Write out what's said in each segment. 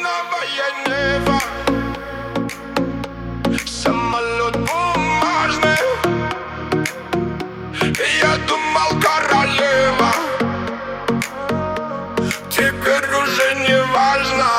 Малиновое небо, самолет бумажный. Я думал, королева, теперь уже не важно.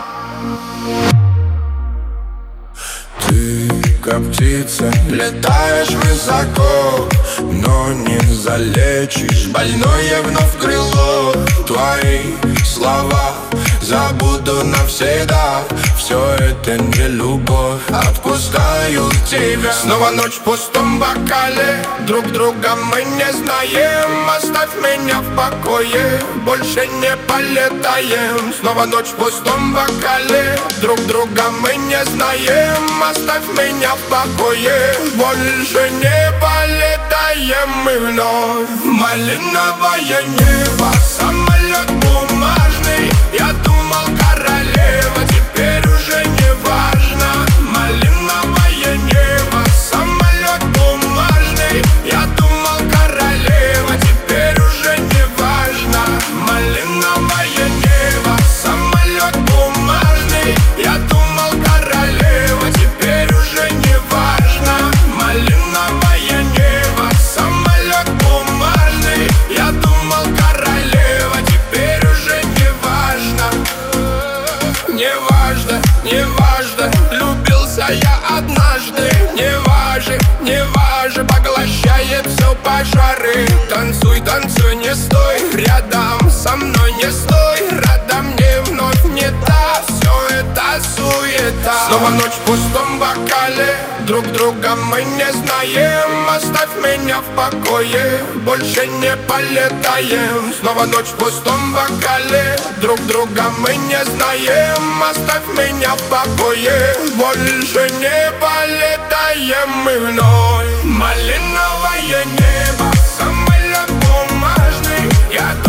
Ты, как птица, летаешь высоко, но не залечишь больное вновь крыло. Твои слова забуду навсегда. Все это не любовь, отпускаю тебя. Снова ночь в пустом бокале, друг друга мы не знаем. Оставь меня в покое, больше не полетаем. Снова ночь в пустом бокале, друг друга мы не знаем. Оставь меня в покое, больше не полетаем мы вновь. Малиновое небо, самолет бумажный. Я думал, королева, теперь уже не важно. Малиновое небо, самолет бумажный. Я думал, королева, теперь уже не важно. Малиновое небо, самолет бумажный. Я думал, королева, теперь уже не важно. Малиновое небо, самолет бумажный. Я думал, королева, теперь уже не важно. Не важно, не важно, влюбился я однажды. Не важно, поглощает все пожары. Танцуй, танцуй, не стой рядом со мной, не стой. Рада мне вновь не та, все это суета. Снова ночь в пустом бокале, друг друга мы не знаем. Оставь меня в покое, больше не полетаем. Снова ночь в пустом бокале, друг друга мы не знаем. Оставь меня в покое, больше не полетаем мы вновь. Малиновое небо, самолет бумажный. Я